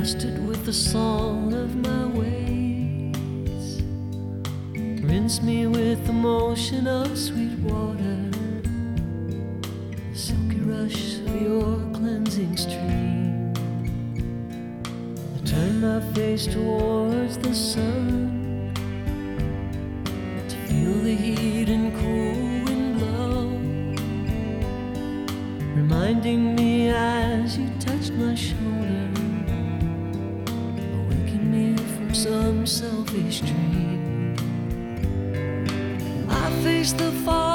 dusted with the salt of my ways. Rinse me with the motion of sweet water, the silky rush of your cleansing stream. I turn my face towards the sun to feel the heat and cool wind blow, reminding me as you touched my shoulder, awaken me from some selfish dream. I face the fog